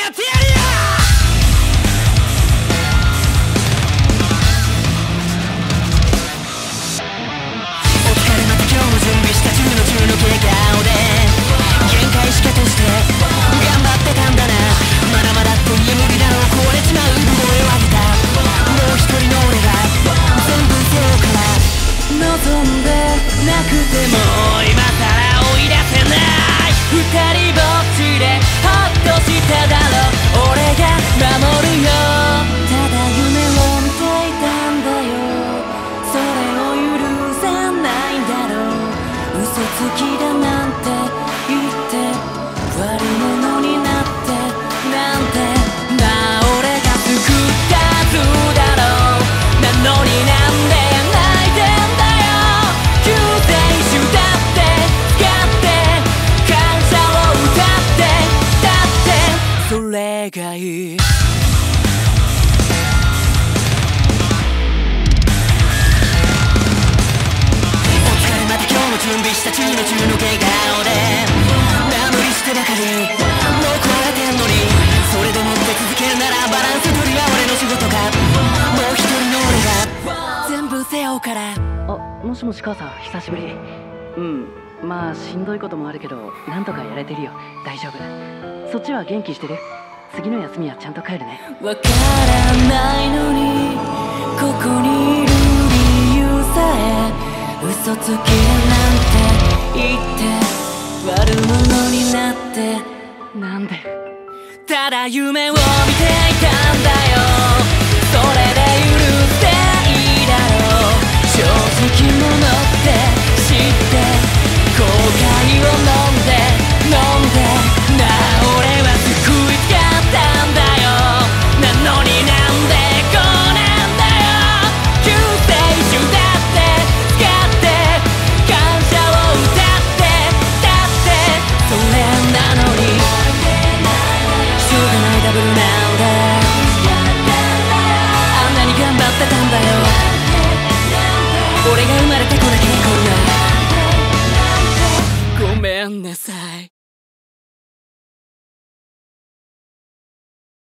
やってやるよ。お疲れまた今日も準備した中の笑顔で限界しかとして頑張ってたんだな。まだまだって言え無理だろう。壊れちまう声を上げたもう一人の俺が全部背負うから望んでなくても今さら追い出せない。二人ぼっちでほっとしただろう。俺が守るよ。ただ夢を見ていたんだよ。それを許さないんだろう。嘘つきだなんて言って悪者になってなんてな。俺が救ったはずだろう。なのになんで泣いてんだよ。救世主だって使って感謝を歌ってだってそれがいい。準備した中の笑顔で無理してばかりもう壊れてんのにそれでもって続けるならバランス取りは俺の仕事か。もう一人の俺が全部背負うから。 あ、もしもし母さん、久しぶり。まあしんどいこともあるけどなんとかやれてるよ。大丈夫。そっちは元気してる？次の休みはちゃんと帰るね。 わからないのにここにいる理由さえ嘘つきなんて言って悪者になってなんで？ ただ夢を見ていたんだよ。それで許していいだろう。正直者って知って後悔を飲んでな。俺は救い使ったんだよ。なのになんでこうなんだよ。救世主だって使って感謝を歌ってだってそれなのにしょうがないダブルなんだ。あんなに頑張ってたんだよ。俺が生まれてこなきゃこんなごめんなさい。